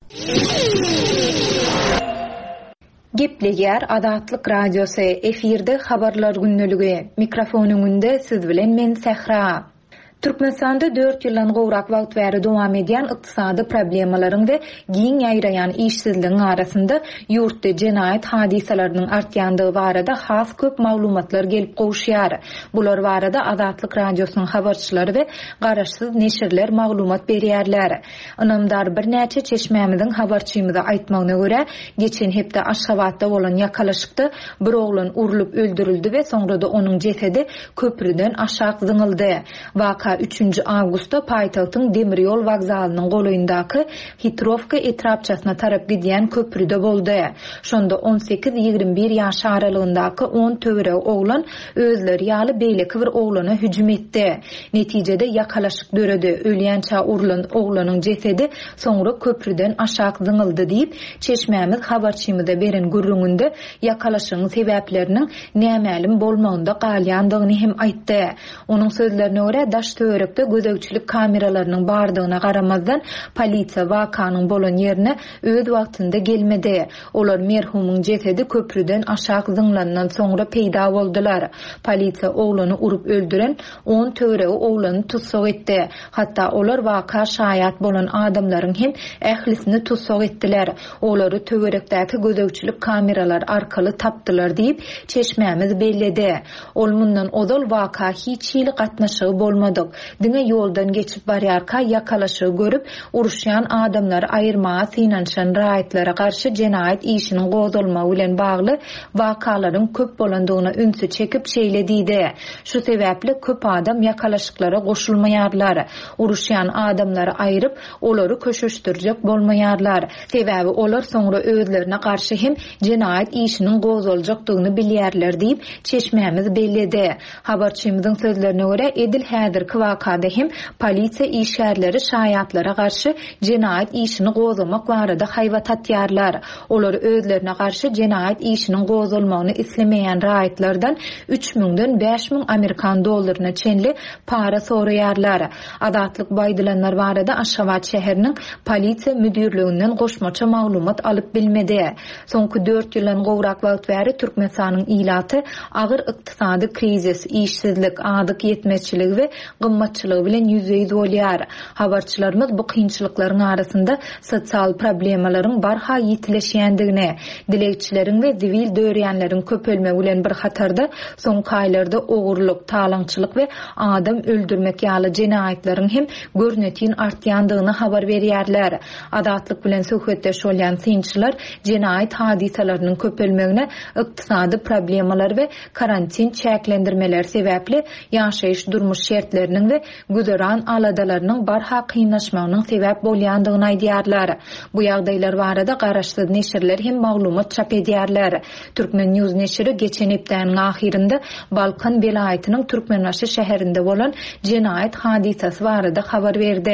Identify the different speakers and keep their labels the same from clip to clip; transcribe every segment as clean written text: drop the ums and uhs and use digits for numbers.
Speaker 1: Gepleger Adatlyk Radiosu efirde habarlar günneligi. Mikrofonumunda siz bilen men Sehra. Türkmenistanda 4 ýyldan gowrak wagt bäri dowam edýän ykdysady problemalaryň we giň ýaýraýan işsizligiň arasynda ýurtda jenaýat hadisalarynyň artýandygy barada has köp maglumatlar gelip gowşýar. Bular barada Adatlyk Radiosynyň habarçylary we garaşsyz neşirler maglumat berýärler. Anamdar bir näçe çeşmämiziň habarçymyza aýtmagyna görä, geçen hepde Aşgabatda bolan ýakalaşykda bir oglan urulyp öldürildi we soňra da onuň jesedi köprüden aşağı zyňyldy. Vaka 3 Awgustda paýtagtyň demir ýol wagzalynyň golaýyndaky Hitrovka etrapçasyna tarap gidýän köprüde boldy. Şonda 18-21 ýaş aralygyndaky 10 töwereg oglan özleri ýaly beýleki bir oglana hüjüm etdi. Netijede ýakalaşyk döredi. Ölýän çağ urulan oglanyň jesedi soňra köprüden aşağı zyňyldy diýip çeşmämiz habarçymyza beren gürrüňinde ýakalaşygyň sebäpleriniň nämälim bolmagynda galýandygyny hem aýtdy. Onuň sözlerine görä daş töwerekde gözegçilik kameralarının bardygyna garamazdan polisiýa wakanyň bolan ýerine öz wagtynda gelmedi. Olar merhumyň jesedi köprüden aşağı zyňlandan soňra peýda boldular. Polisiýa oglany urup öldüren 10 töweregi oglany tutsak etdi. Hatda olar waka şaýat bolan adamlaryň hem ählisini tutsak etdiler. Olary töwerekdäki gözegçilik kameralar arkaly tapdylar diýip çeşmämiz belledi. Ol mundan odal waka hiç ýyly gatnaşygy bolmady. Diňe ýoldan geçip barýarka ýakalaşygy görüp uruşýan adamlar aýyrmaga synanşan raýatlara garşy jenaýat işiniň gozulmagy bilen bagly wakalaryň köp bolandygyna ünsü çekip şeýledidi. Şu sebäpli köp adam ýakalaşyklara goşulmaýarlar. Uruşýan adamlary aýryp olary köşeşdirjek bolmaýarlar. Sebäbi olar soňra özlerine garşy hem jenaýat işiniň gozuljakdygyny bilýärler diýip çeşmämiz belledi. Habarçymyzyň sözlerine görä edil häzirki wakada hem polisiýa işgärleri şaýatlara garşy jenaýat işini gozulmak barada haýbat atýarlar. Olar özlerine garşy jenaýat işiniň gozulmagyny islemeýän raýatlardan 3000-den 5000 Amerikan dollaryna çenli para soraýarlar. Adatlyk baýdylanlar barada Aşgabat şäheriniň polisiýa müdürliginden goşmaça maglumat alyp bilmedi. Soňky 4 ýyldan gowrak wagt bäri Türkmenistanyň ilaty agyr ykdysady krizis, işsizlik, adyk ýetmezçiligi we gymmatçylygy bilen ýüzüýüz bolýar. Habarçylarymyz bu kynçylyklaryň arasynda sosial problemalaryň barha ýitileşýändigine, dilekçileriň we sivil döwrýänleriň köpelmegi bilen bir hatarda soňky aýlarda ogurlyk, talaňçylyk we adam öldürmek ýaly jenaýatlaryň hem görnetiň artýandygyny habar berýärler. Adatlyk bilen söhbetde şolýan synçylar jenaýat hadisalarynyň köpelmegine ykdysady problemalar we karantin çäklendirmeler sebäpli ýaşaýyş durmuş şertleriniň we güzeran aladalarynyň barha kynlaşmagynyň sebäp bolýandygyny aýdýarlar. Bu ýagdaýlar barada garaşsyz neşirler hem maglumat çap edýärler. Türkmen News neşiri geçen hepdäniň ahirinde Balkan welaýatynyň Türkmenbaşy şäherinde bolan jenaýat hadisasy barada habar berdi.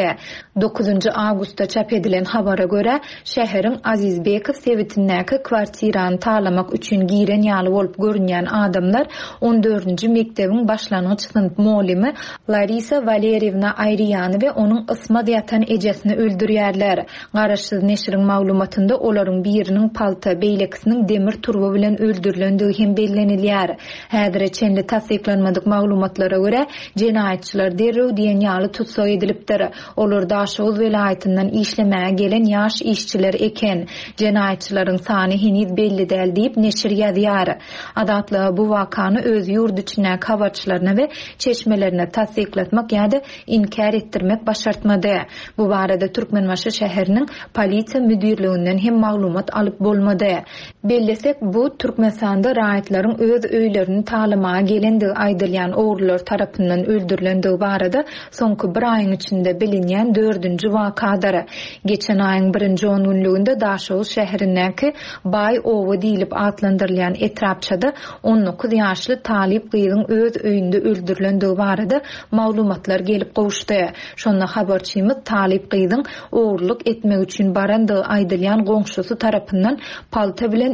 Speaker 1: 9 Awgustda çap edilen habara görä şäheriň Azizbekow sewitindäki kwartirany talamak üçin giren ýaly bolup görünýän adamlar 14-nji mektebiň başlangyç sınıf muallimi Larisa Valerievna Ayriyany we onuň ysmad ýatan ejesini öldürýärler. Garaşsyz neşiriň maglumatynda olaryň biriniň palta beýlekisiniň demir turba bilen öldürilendigi hem bellenilýär. Häzirçe çenli tasdiklanmadyk maglumatlara görä jenaýatçylar derrew diýen ýaly tutsak edilipdir. Olar Daşoğuz welaýatyndan işlemäge gelen ýaş işçiler eken. Jenaýatçylaryň sany heniz belli däl diýip neşir ýazýar. Adatly bu wakany öz ýurdu içindäki habarçylaryna we çeşmelerine tasdiklatmak ýa-da inkar etdirmek başartmady. Bu barada Türkmenbaşy şäheriniň polisiýa müdürliginden hem maglumat alyp bolmady. Bellesek bu Türkmenistanda raýatlaryň öz öýlerini talamaga gelendigi aýdylýan ogurlar tarapyndan öldürilendigi barada soňky bir aýyň içinde bilinýän 4-nji wakadyr. Geçen aýyň 1-nji 10 günlüğünde Daşoğuz şäherindäki Bay Owa diýilip atlandyrylýan etrapçada 19 ýaşly Talip gyzyň öz öýünde öldürilendigi barada maglumatlar gelip gowuşdy. Şonda habarçymyz Talip gyzyň ogurlyk etmek üçin barandygy aýdylýan goňşusy tarapyndan palta bilen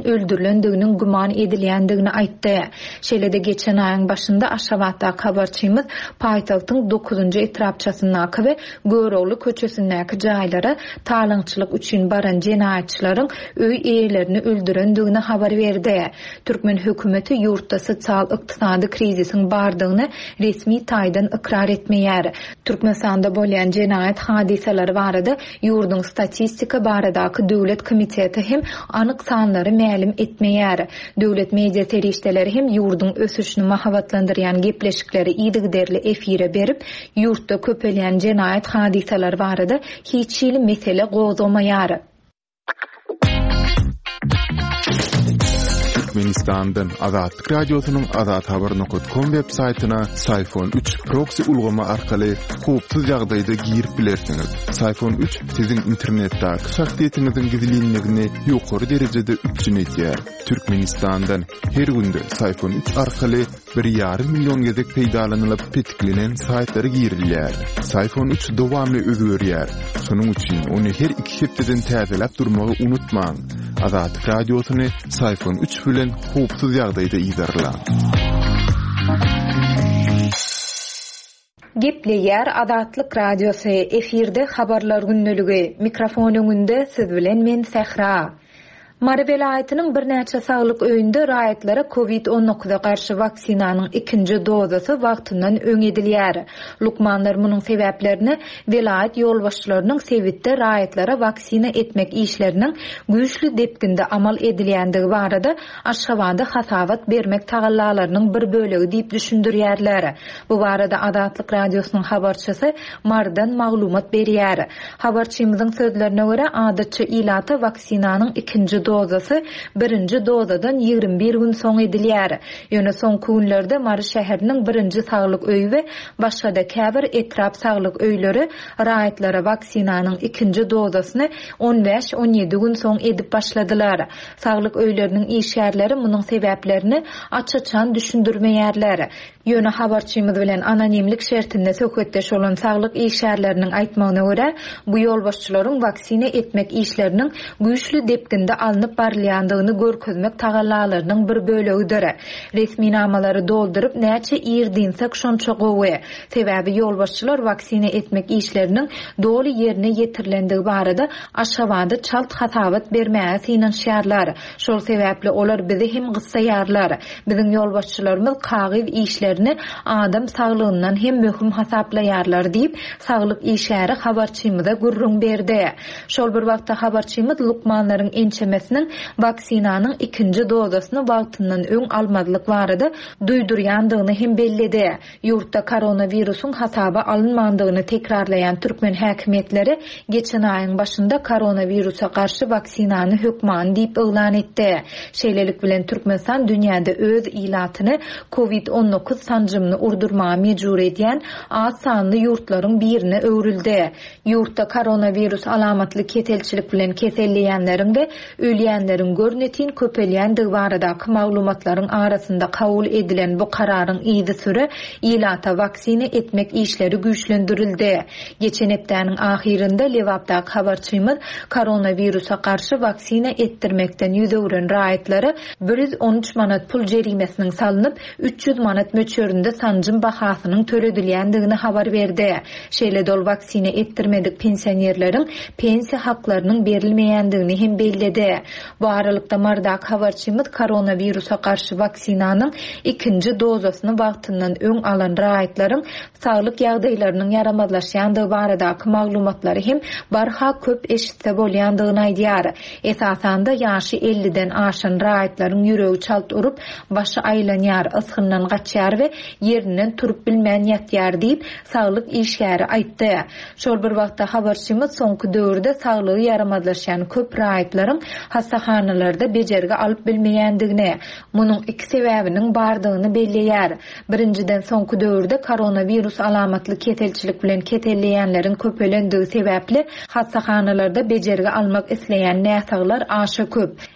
Speaker 1: öldürülendigini guman edilýändigini aýtdy. Şeýle-de geçen aýyň başynda Aşgabatda habarçymyz paýtagtyň 9-njy etrapçasyna we Görogly köçesindäki jaýlara talançylyk üçin baran jenaýatçylaryň öý eýelerini öldürendigini habar berdi. Türkmen hökümeti ýurtda sosial ykdysady krizisiň bardygyny resmi taýdan ikrar etmeýär. Türkmenistanda bolýan jenaýat hadiseleri barada ýurdun statistika baradaky döwlet komiteti hem anyk sanlary ma'lum etmeýär. Döwlet media terişdeleri hem ýurdun ösüşini mahabatlandyrýan gepleşikleri iýdigderli efire berip ýurtda köpelýän jenaýat hadiseleri barada hiç ýyly mesele gozamaýar.
Speaker 2: Türkmenistan'dan Azatlyk Radiosynyň azathabar.com websaytyna Sayfon 3 proxy ulgama arkaly howpsuz ýagdaýda girip bilersiňiz. Sayfon 3 siziň internetdäki şahsiýetiňiziň gizlinligini ýokary derejede üçinetýär. Türkmenistan'dan her günde Sayfon 3 arkaly 1,5 milyon gezek peýdalanylyp petiklenen saytlary girilýär. Sayfon 3 dowamly özgörýär. Şonuň üçin ony her 2 hepdeden täzelep durmagy unutmaň. Azatlyk Radiosyny Sayfon 3 bilen howpsuz ýagdaýda iýdarlar.
Speaker 1: Gepleýär Azatlyk Radiosy efirde habarlar günneligi. Mikrofon öňünde siz bilen men Sehra. Mara vilayatynyň bir näçe saglyk öýünde raýatlara COVID-19-a garşy vaksinanyň 2-nji dozasy wagtyndan öň edilýär. Lukmanlar munyň sebäplerini vilayat ýolbaşçylarynyň Sewitde raýatlara vaksina etmek işleriniň güýçli depginde amal edilýändigi barada Aşgabatda hasabat bermek tagallalarynyň bir bölegi diýip düşündirýärler. Bu barada Azatlyk Radiosynyň habarçysy Mardan maglumat berýär. Habarçymyzyň sözlerine görä adatça ilata vaksinanyň 2-nji dozasy 1-nji dozadan 21 gün soň edilýär. Ýöne soňky günlerde Mary şäheriniň 1-nji saglyk öýü we başga da käbir etrap saglyk öýleri raýatlara vaksinanyň 2-nji dozasyny 15-17 gün soň edip başladylar. Saglyk öýleriniň işgärleri munyň sebäplerini açaçan düşündirmeýärler. Ýöne habarçymyz bilen anonimlik şertinde söhbetdeş bolan saglyk işgärleriniň aýtmagyna görä, bu ýolbaşçylaryň vaksina etmek işleriniň güýçli depginde alınıp barlyandygyny görkezmek tagallalarynyň bir bölegidir. Resmi namalary doldurup näçe ýerdinsek şonça gowy. Sebäbi ýolbaşçylar vaksina etmek işleriniň dogry ýerine ýetirilendigi barada Aşgabatda çalt hasabat bermäge synanşýarlar. Şol sebäpli olar bizi hem gyssaýarlar. Biziň ýolbaşçylarymyz kagyz işlerini adam saglygyndan hem möhüm hasaplaýarlar diýip saglyk işgäri habarçymyza gurrun berdi. Şol bir wagtda habarçymyz lukmanlaryň ençemesiniň vaksinanyň 2-nji dozasyny wagtyndan öň almadlyk barada duýdurýandygyny hem bellidi. Ýurtda koronawirusyň hasaba alınmandygyny tekrarlayan Türkmen häkimetleri geçen aýyň başynda koronawirusa garşy vaksinany hökman diýip elan etdi. Şeýlelik bilen Türkmenistan dünýäde öz ilatyny COVID-19 sanjymyny urdurmaga mejbur edýän az sanly ýurtlaryň birine öwrildi. Ýurtda koronawirus alamatly ketelçilik bilen keselleýänleriň we ölýänleriň görnetin köpelýändigi baradaky maglumatlaryň arasynda kabul edilen bu kararyň ýygy süre ilata vaksina etmek işleri güýçlendirildi. Geçen hepdäniň ahirinde Lewapda habarçymyz koronawirusa garşy vaksina etdirmekden ýüzegren raýatlary 113 manat pul jerimesiniň salynıp 300 manat möçöründe sanjym bahasynyň töredilýändigini habar berdi. Şeýle dol vaksina etdirmedik pensionerleriň pensiya haklarynyň berilmeýändigini hem belledi. Bu aralykda mardak habarçymyz koronawirusa garşy vaksinanyň 2-nji dozasyny wagtyndan öň alan raýatlaryň saglyk ýagdaýlarynyň yaramazlaşýandygy baradaky maglumatlary hem barha köp eşitse bolýandygyny aýdýar. Esasanda ýaşy 50-den aşan raýatlaryň ýüregi çalt urup, başy aýlanýar, ysgyndan gaçýar we ýerinden turup bilmän ýatýar diýip saglyk işgäri aýtdy. Şol bir wagtda habarçymyz soňky döwürde saglygy yaramazlaşýan köp raýatlaryň hastahanalarda bejerge alyp bilmeýändigini, munyň iki sebäbiniň bardygyny belleýär. Birinciden soňky döwürde koronawirus alamatly ketelçilik bilen ketelleýänleriň köpelenligi sebäpli hastahanalarda bejerge almak isleýän näsaglar aşa köp.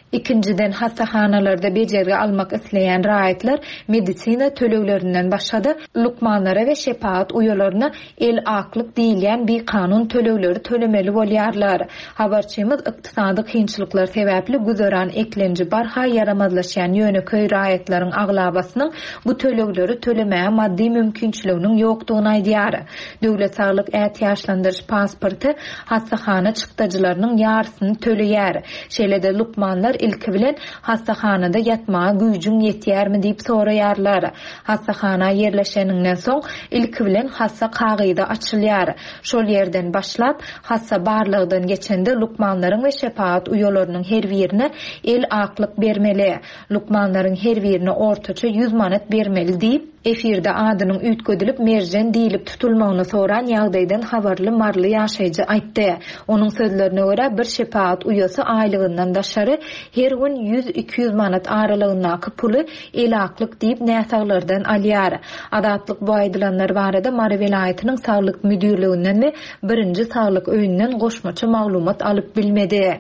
Speaker 1: Ikinciden hastahanalarda bejerge almak isleyen raýatlar medisina töleglerinden başladı lukmanlara we şepaat uýalaryna el aklyk diýilýän bir kanun tölegleri tölemeli bolýarlar. Habarçymyz ykdysady kynçylyklar sebäpli güzören eklenji barha yaramazlaşan ýöneköy raýatlaryň aglabasynyň bu tölegleri tölemäge maddi mümkinçiliginiň ýokdugyny aýdýar. Döwlet saglyk ähtiýaçlandyryş pasporty hastahana çykdyjylarynyň ýarsyny töleýär. Şeýlede lukmanlar ilki bilen hastahanada yatmağa güýjüň ýetýärmi diýip soraýarlar. Hastahana yerleşeninden soň ilki bilen hassa kagyda açylýar. Şol ýerden başlap hassa barlygydan geçende lukmanlaryň we şepaat uýalarynyň her birine el aklyk bermeli. Lukmanlaryň her birine ortaça 100 manat bermeli diýip efirde adynyň üýtgedilip merjen diýilip tutulmagyny soran ýagdaýdan habarly marly ýaşaýjy aýtdy. Onuň sözlerine görä bir şepaat uýasy aýlygyndan daşary her gün 100-200 manat aralygyndaky puly el aklyk diýip näsaglardan alýar. Adatlyk bu aýdylanlar barada Mary vilayatynyň saglyk müdürliginden we birinji saglyk öýünden goşmaça maglumat alyp bilmedi.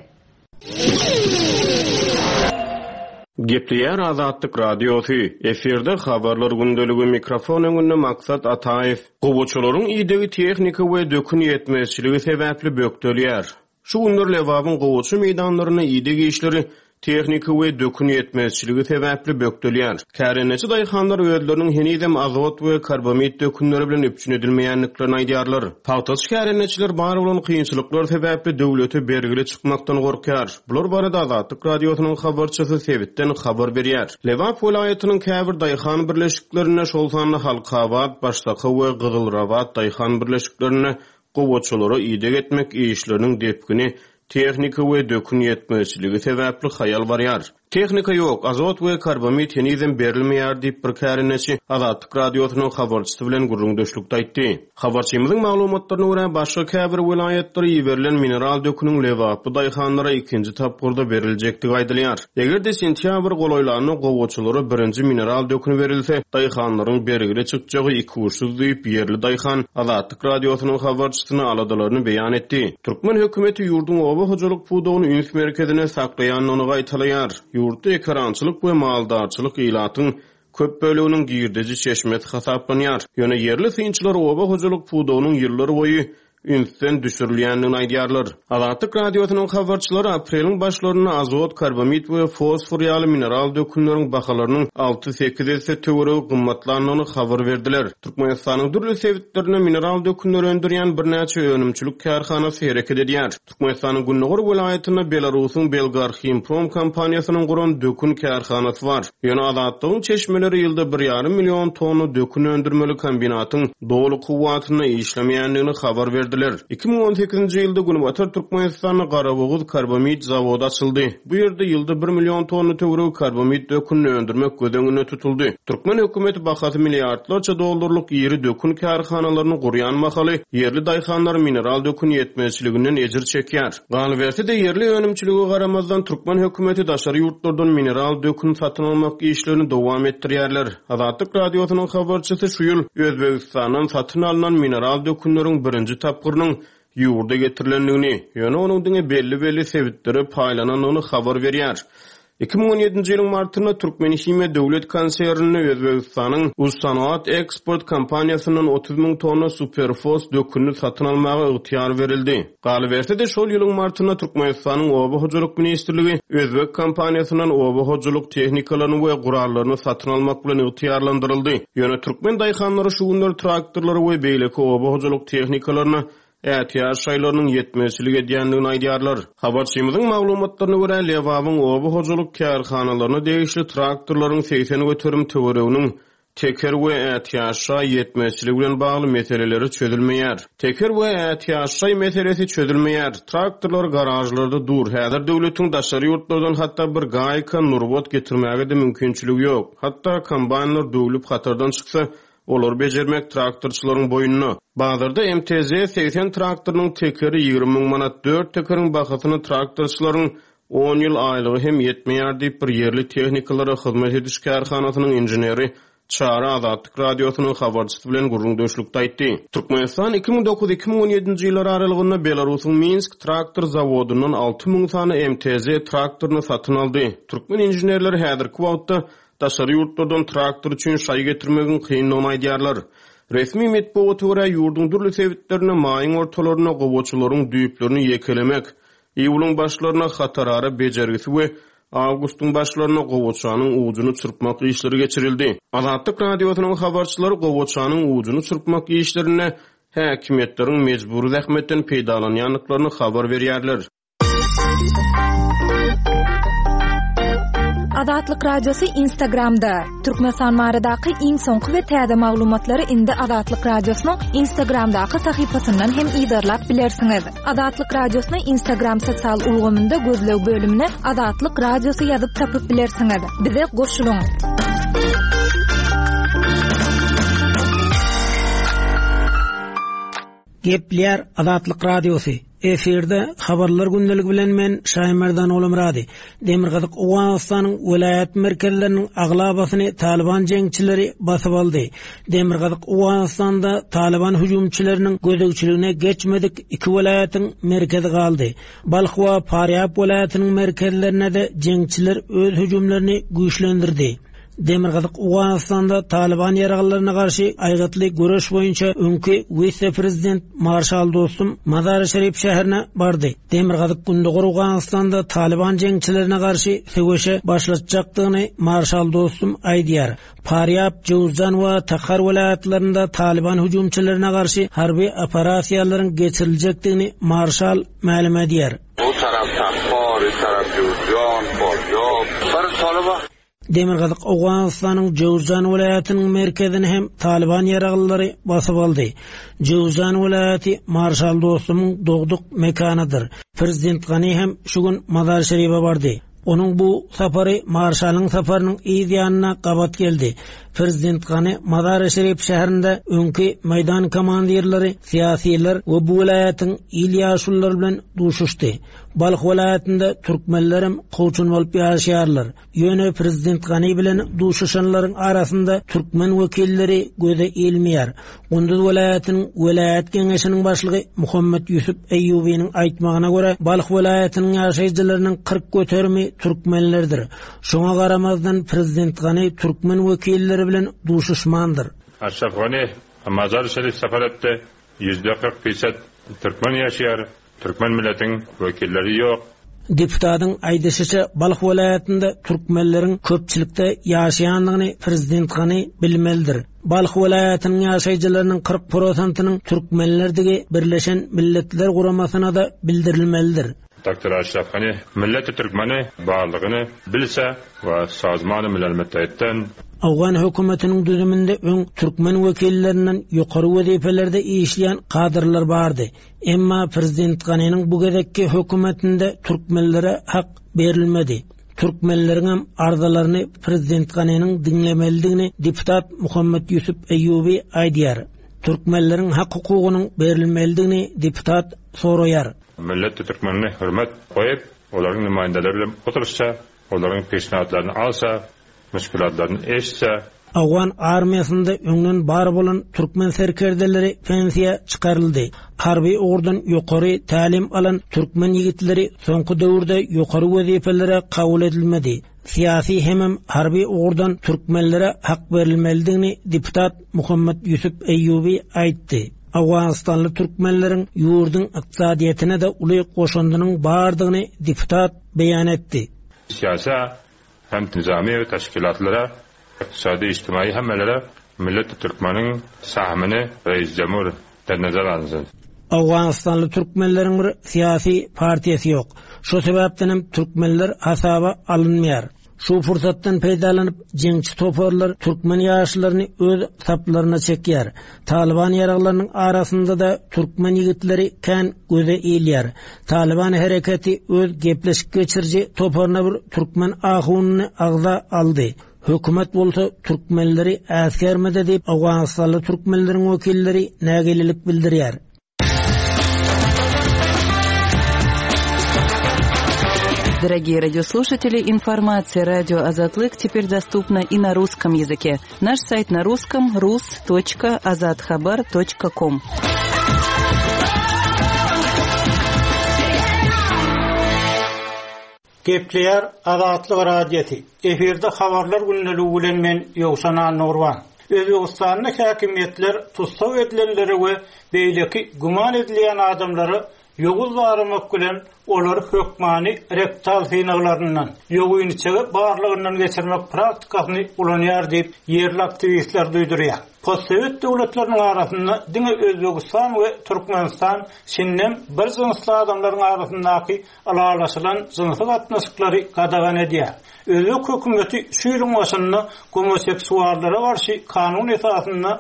Speaker 3: Gepleýär Azatlyk radiosu. Eferde habarlar gündöligi mikrofon öňünde Maksat Ataýew. Gowaçylaryň ýedegi tehnika we dökün ýetmezçiligi sebäpli bökdelýär. Şu günler lewabyň gowaçy meýdanlaryna ýedegi işleri tehnika we dökün ýetmezçiligi sebäpli bökdelýär. Kärençi daýhanlar öýdleriniň henidem azot we karbamid dökünleri bilen öpçün edilmeýänliklerini aýdýarlar. Pawtaç kärençiler bar bolan kynçylyklar sebäpli döwlete bergili çykmakdan gorkýar. Bular barada Azatlyk radiosynyň habarçysy Sebitden habar berýär. Lewap vilayatynyň käbir daýhan birleşiklerine şol sanly Halkabad, Başdaky we Gyzylrabad daýhan birleşiklerine gowaçylary ýedek etmek işleriniň depkini tehnika we dökün ýetmezçiligi sebäpli haýal barýar. Tehnika ýok, azot we karbamid henizem berilmeýär diýip bir kärençi Azatlyk radiosynyň habarçysy bilen gurrundaşlykda aýtdy. Habarçymyzyň maglumatlaryna görä başga käbir vilayatlary ýeberilen mineral döküniň lewapy daýhanlara ikinji tapgyrda beriljekdigi aýdylýar. Egerde sentýabr golaýlaryna gowaçylary birinji mineral döküni berilse, daýhanlaryň bergili çykjagy 2 ursuz diýip ýerli daýhan Azatlyk radiosynyň habarçysyna aladalarını beýan etdi. Türkmen hökümeti ýurduň oba hojalyk puwdagyny üns merkezine saklaýanyny gaýtalýar. Ýurtda ekrançylyk we maldarçylyk ilatyň köp bölüginiň girdici çeşmet hasaplanýar. Ýöne yerli synçylar oba hojalyk puwdagynyň ýyllary boýy ünsden düşürilýändigini aýdýarlar. Azatlyk radiosynyň habarçylary apreliň başlaryna azot, karbamid we fosfor ýaly mineral dökünleriň bahalarynyň 6-8 töweregi gymmatlanyny habar berdiler. Türkmenistanyň dürli sebitlerine mineral dökünleri öndürýän birnäçe önümçilik kärhanasy hereket edýär. Türkmenistanyň Günnogor vilayatyna Belarusyň Belgar Himprom kompaniýasynyň guran dökün kärhanasy bar. Ýöne Azatlygyň çeşmeleri ýylda 1,5 million tonu dökün öndürmeli kombinatyň dolu kuwwatyna işlemeýändigini habar berdi. 2018-nji ýylda Günbatar Türkmenistanyň Garaboguz karbamid zawody açyldy. Bu ýerde ýylda 1 million tonu töwereg karbamid dökünini öndürmek gödeňine tutuldy. Türkmen hökümeti bahasy milliardlarça dollarlyk ýeri dökün kärhanalaryny gurýan mahaly ýerli daýhanlar mineral dökün ýetmezçiliginden ejir çekýär. Galbertide ýerli önümçiligi garamazdan Türkmen hökümeti daşary ýurtlardan mineral dökün satyn almak işlerini dowam etdirýärler. Azatlyk radiosynyň habarçysy şu ýyl Özbegistanyň satyn alynan mineral dökünleriň birinji tapgyrnyň ýurda getirilendigini, ýöne onuň diňe belli sebitleri paýlananyny habar berýär. 2017-nji ýylyň martyna Türkmenhime döwlet konserni Özbegistanyň Ussanoat Export kompaniýasynyň 30.000 tonna superfos dökünni satyn almagy ygtyýar berildi. Galbertide şol ýylyň martyna Türkmenistanyň oba hojalyk ministrligi Özbek kompaniýasynyň oba hojalyk tehnikalaryny we gurallaryny satyn almak bilen ygtyýarlandyryldy. Ýöne türkmen daýhanlary şu günler traktorlary we beýleki oba hojalyk tehnikalaryny ähtiýaç şaýlarynyň ýetmezçiligi edýändigini aýdýarlar. Habarçymyzyň maglumatlaryna görä lewabyň oba hojalyk kärhanalaryna degişli traktorlaryň 80 götürüm töwereginiň teker we ähtiýaça ýetmezçiligi bilen bagly meseleleri çözülmeýär. Teker we ähtiýaça meselesi çözülmeýär. Traktorlar garajlarda dur. Häzir döwletiň daşary ýurtlardan hatda bir gaýka nurbot getirmäge de mümkinçiligi ýok. Hatda kombaynlar döwlüp hatardan çyksa olar bejermek traktorçylaryň boýnuny. Bazarda MTZ 80 traktorynyň tekeri 20.000 manat, 4 tekeriň bahasyny traktorçylaryň 10 ýyl aýlygy hem ýetmeýär diýip bir ýerli tehnikalara hyzmat ediş kärhanasynyň inженери Çara Azatlyk Radiosynyň habarçysy bilen gurrundaşlykda aýtdy. Türkmenistan 2009-2017 ýyllar aralygynda Belarusyň Minsk traktor zawodundan 6000 sany MTZ traktoryny satyn aldy. Türkmen inženerleri häzirki wagtda daşary ýurtlardan traktor üçin şaý getirmegin kynlygyny aýdýarlar. Resmi metbuata görä ýurdun durly sebitlerine maýyň ortalaryna gowaçylaryň düýplerini ýekelemek, iýulyň başlaryna hatarary bejergisi we awgustun başlaryna gowaçanyň ujuny çyrpmak işleri geçirildi. Azatlyk Radiosynyň habarçylary gowaçanyň ujuny çyrpmak işlerine häkimetleriň mejburi zähmetden peýdalanýanlyklaryny habar berýärler.
Speaker 1: Azatlyk Radiosu Instagramda. Türkmenistan maradaky iň soňky we täze maglumatlary indi Azatlyk Radiosynyň Instagramdaky sahypasyndan hem ýydarlap bilersiňiz. Azatlyk Radiosynyň Instagram sosial ulgamynda gözleg bölümine Azatlyk Radiosu ýazyp tapyp bilersiňiz. Bize goşulyň.
Speaker 4: Gepler Azatlyk Radiosu. Eferde habarlar gündəligi bilen men Şaýmerdan Olumrady. Demirgazyk Awganystanyň welayat merkezleriniň aglabasyny Taliban jeňçileri basyp aldy. Demirgazyk Awganystanda Taliban hüjümçileriniň gözegçiligine geçmedik iki welayatyň merkezi galdy. Balx we Faryab welayatynyň merkezlerine de jeňçiler öz hüjümlerini güýçlendirdi. Demirgazyk Awganystanda Taliban ýaraglaryna garşy aýgatly göreş boýunça öňki vice-prezident Marşal Dostum Mazar-i-Şerif şäherine bardy. Demirgazyk Gündügur Awganystanda Taliban jeňçilerine garşy söwüşe başlatjakdygyny Marşal Dostum aýdýar. Faryab, Jowzan we Takhar welayatlarynda Taliban hüjümçilerine garşy harby operasiýalaryň geçiriljekdigini Marşal ma'lum edýär.
Speaker 5: Bu tarapdan tarap Jowzan, Faryab, Taliban
Speaker 4: Demirgazyk Awganystanyň Jowzan welayatynyň merkezini hem Taliban ýaraglary basyp aldy. Jowzan welayaty Marşal Dostumyň dogduk mekanydyr. Prezident Gany hem şu gün Mazar-Şerife bardy. Onuň bu sapary Marşalyň saparynyň ýa-ýanyna gabat geldi. Prezident Gany Mazar-Şerif şäherinde öňki meýdan komandirleri, siýasiler we bu welayatyň il ýaşullar bilen duşuşdy. Balx welayatynda türkmenlerim goçun bolup ýaşaýarlar. Ýöne Prezident Gany bilen duşuşanlaryň arasynda türkmen wekilleri göze ilmeýär. Gündüz welayatynyň welayat geňeşiniň başlygy Muhammed Yusuf Eýýubiň aýtmagyna görä, Balx welayatynyň ýaşaýjylarynyň 40 götermi türkmenlerdir. Şoňa garamazdan Prezident Gany türkmen wekilleri bilen duşuşmandyr.
Speaker 6: Aşraf Gany Mazar-Şerif safaratda %40% türkmen ýaşaýar. Türkmen milletiň wekilleri ýok.
Speaker 4: Deputatyň aýdyşyça Balx welayatynda türkmenleriň köpçilikde ýaşaýanlygyny Prezident Gany bilmelidir. Balx welayatynyň ýaşaýjylarynyň 40%-nyň türkmenlerdigi Birleşen Milletler Guramasyna da bildirilmelidir.
Speaker 6: Dr. Aşraf Gany milleti türkmeni barlygyny bilse we sazmany Milal Müttehditden
Speaker 4: Awgan hökümetiniň düzüminde öň türkmen wekillerinden ýokary wezifelerde işleýän kadrlar bardy. Emma Prezident Ganynyň bu gezekki hökümetinde türkmenlere hak berilmedi. Türkmenleriň hem arzalaryny Prezident Ganynyň dinlemelidigini deputat Muhammed Yusuf Eýýubi aýdýar. Türkmenleriň hak hukugynyň berilmelidigini deputat soraýar.
Speaker 6: Millet türkmenine hürmet koyup, olaryň nümaýandaları bilen oturuşsa, olaryň peşnahatlaryny alsa, müşkilatlaryny eşitse,
Speaker 4: Awgan armiýasynda öňden bar bolan türkmen serkerdeleri pensiýa çykaryldy. Harby ordan ýokary talim alan türkmen ýigitleri soňky döwürde ýokary wezifelere kabul edilmedi. Siýasy hem harby ordan türkmenlere hak berilmelidigini deputat Muhammed Yusuf Eýýubi aýtdy. Awganistanly türkmenleriň ýurdun ykdysadyetine de uly goşandynyň bardygyny deputat beýan etdi.
Speaker 6: Siýasa hem nizami we teşkilatlara, iqtisadi ijtimai hemmelere millet türkmeniň sahmyny Reis Jamur nazar alýan.
Speaker 4: Awganistanly türkmenleriň bir siýasy partiýasy ýok. Şu sebäpden hem türkmenler hasaba alınmaýar. Şu fursatdan peýdalanyp jeňçi toparlar türkmen ýaşlaryny öz saplaryna çekýär. Taliban ýaraglarynyň arasynda da türkmen ýigitleri kän göze ilýär. Taliban hereketi öz gepleşik geçirji toparna bir türkmen ahunyny agza aldy. Hökümet bolsa türkmenleri äskermede diýip Awganistanly türkmenleriň wekilleri nägelilik bildirýär.
Speaker 7: Дорогие радиослушатели, информация «Радио Азатлык» теперь доступна и на русском языке. Наш сайт на русском rus.azatkhabar.com.
Speaker 8: Gepleýär Azatlyk radiosi. Eferde habarlar günneligi bilen men Ýowşan Nurwan. Özbegistanyň häkimetler tutsaw edilenleri we beýleki guman edilen adamlary ýogul aramak bilen olar hökmany rektal synaglaryndan ýoguny çygyp barlygyndan geçirmek praktikasyny ulanýar diýip ýerli aktivistler duýdurýar. Postsovet döwletleriniň arasynda diňe Özbegistan we Türkmenistan şinnem bir jynsly adamlaryň arasyndaky alalaşylan jynsy gatnaşyklary gadagan edýär. Özbek hökümeti şu ýylyň başynda homoseksuallara garşy kanun esasynda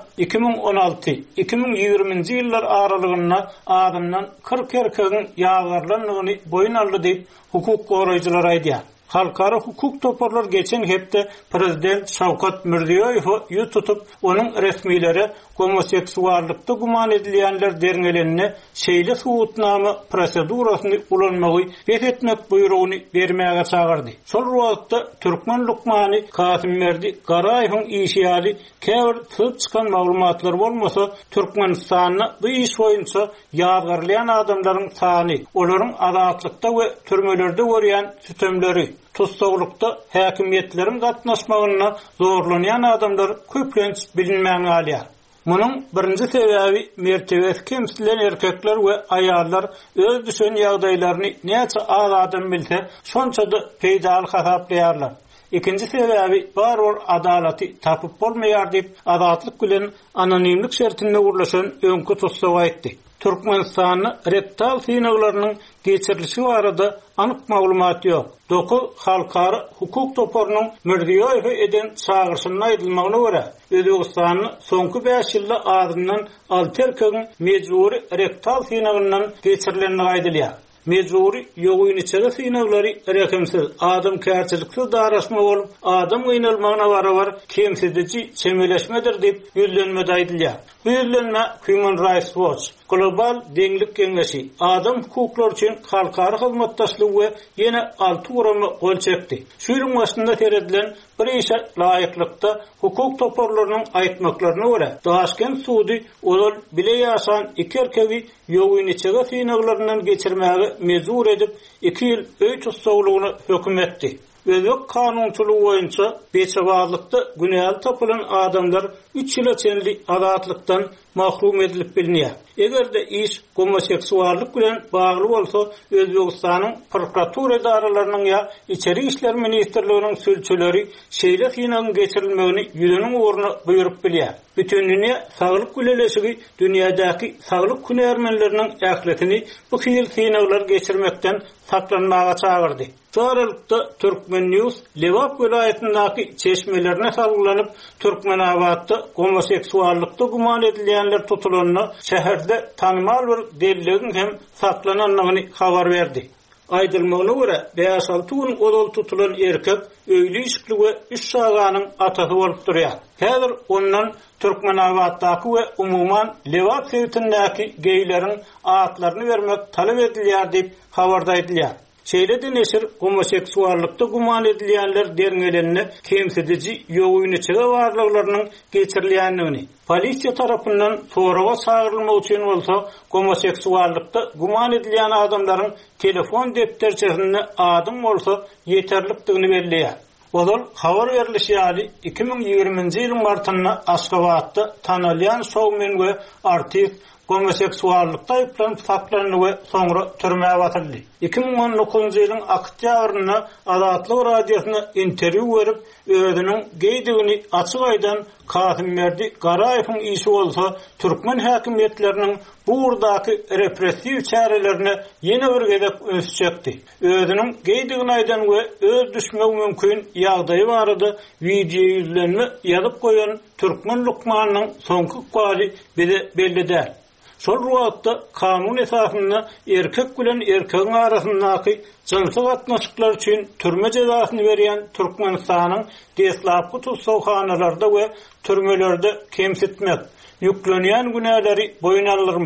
Speaker 8: 2016-2020-nji ýyllar aralygynda adamdan 40 erkegiň ýagarlanlygyny boyun aldy diýip hukuk goraýjylar aýdýar. Halkara hukuk toparlar geçen hepde Prezident Şawkat Mirziýoýew tutup onun resmileri homoseksuallykda guman edilenler derňelenine şeýle suwutnama prosedurasyny ulanmagy etmek buýrugyny bermäge çagyrdy. Şol wagtda Türkmen Lukmany Kasymmerdi Garaýewiň işýaly käbir typ çykan maglumatlar bolmasa Türkmenistanyň bu iş boýunça ýagarlayan adamlaryň sany, olaryň azatlykda we türmelerde görýän sütemleri, tutsawlykda häkimetleriň gatnaşmagyna zorlanýan adamlar köplenç bilinmäň alýar. Munun birinci sebebi mertebesi kemsilen erkekler we ayallar öz düşen ýagdaýlaryny näçe az adam bilse şonça-da peýdalyk hasaplaýarlar. İkinci sebebi baror adalaty tapyp bolmaýar diýip azatlyk bilen anonimlik şertinde urlaşan öňkü tutsaw aýtdy. Türkmenistanyň rektal synaglarynyň geçirilişi barada anyk maglumat ýok. Doku halkara hukuk toparynyň Mirziýoýew eden çağırşynyň aýdylmagyna görä, Özbegistanyň soňky 5 ýylda adamdan 6 erkegiň mejburi rektal synagyndan geçirilenligi aýdylýar. Mejburi ýoguny çygy synaglary rekimsiz, adam kärçiliksiz daraşma bolup, adam oýnalmagyna barabar kemsizdici çemeleşmedir diýip ýüzlenmede aýdylýar. Bu ýüzlenme Human Rights Watch, Global Deňlik Keňeşi, Adam hukukları üçin halkara hyzmatdaşlygy we ýene 6 guramy gol çekdi. Şu ýylyň başynda teredilen bir işe laýyklykda hukuk toparlarynyň aýtmaklaryna görä, Daşkent sudy ol bile ýaşan 2 erkegi ýoguny çygy synaglaryndan geçirmäge mezur edip 2 ýyl öý tutsawlygyny hökm etdi. Özbek kanunçylygy boýunça beçebazlykda günäli tapylan adamlar 3 ýyla çenli azatlykdan mahrum edilip bilinýär. Egerde iş homoseksuallyk bilen bagly bolsa, Özbegistanyň prokuratura idaralarynyň ýa içeri işler ministrliginiň sülçüleri şeýle synagyň geçirilmegini ýüzüniň uğruna buýurup bilýär. Bütün dünýä saglyk güleleşigi dünýädäki saglyk hünärmenleriniň ähletini bu hyl synaglar geçirmekden saklanmaga çagyrdy. Şoarlykda Türkmen News Lewap welaýatyndaky çeşmelerine salgylanyp Türkmenabadda homoseksuallykda guman edilenler tutulanyny şäherde tanymal bir dellegin hem saklananlygyny habar berdi. Aýdylmagyna görä, 5-6 gün odol tutulan erkek öýli işikli we 3 şaganyň atasy bolup durýar. Häzir ondan Türkmenabaddaky we umuman Lewap sewtindäki geýleriň atlaryny bermek talap edilýär diýip habarda aýdylýar. Şeýlede neşir homoseksuallykda guman edilenler derňelenine kemsidici ýoguny çygy barlyklarynyň geçirilýänligini, polisiýa tarapyndan soraga çagyrylmak üçin bolsa, homoseksuallykda guman edilen adamlaryň telefon depterçesinde adım bolsa ýeterlikdigini belleýär. Odol habar berilýär 2020-nji ýylyň martynda Aşgabatda tanalýan şowmen we artist homoseksuallykda aýyplanyp saklandy we soňra türmäge batyrdy. 2019-njy ýylyň oktýabrynda Azatlyk radiosyna interwýu berip, özüniň geýdigini açyk aýdan Kasymmerdi Garaýewiň işi bolsa, Türkmen häkimetleriniň bu urdaky repressiw çärelerine ýene bir gezek öňe çekdi. Özüniň geýdigini aýdan we öz düşmek mümkin ýagdaýy barada video ýüzlenme ýazyp goýan Türkmen Lukmanyň soňky galy bize belledär. Şol wagtda kanun esasynda erkek bilen erkegiň arasyndaky jinsy gatnaşyklar üçin türme jazasyny berýän Türkmenistanyň deslapky tutsawhanalarda we türmelerde kemsitmek, ýüklenýän günäleri boyun aldyrmak,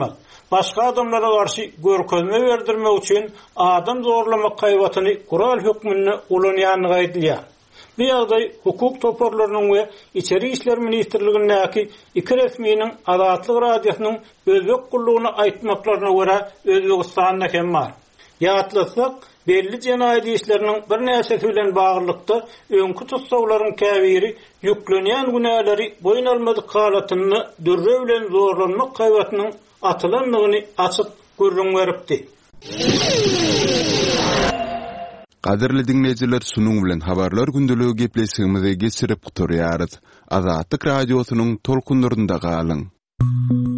Speaker 8: başga adamlara garşy görkezme berdirmek üçin adam zorlamak gaýbatyny kural hökmüni ulanýanyny aýdylýar. Bu ýagdaý hukuk toparlarynyň we İçeri işler ministrligindäki iki resminiň Azatlyk radiosynyň özbek gullugyny aýtmaklaryna görä Özbegistanda hem bar. Ýatlasak, belli jenaýat işleriniň bir näçesi bilen baglykda öňkü tutsawlaryň käbiri ýüklenýän günäleri boyun almadyk halatyny dürre bilen zorlanmak gaýbatynyň atylanmagyny açyk görüň beripdi.
Speaker 2: Qadirli dinleyijiler, sunun bilen habarlar gündeligi gepleşigimize geçirip guturýarys. Azatlyk radiosynyň tolkunlarynda galyň.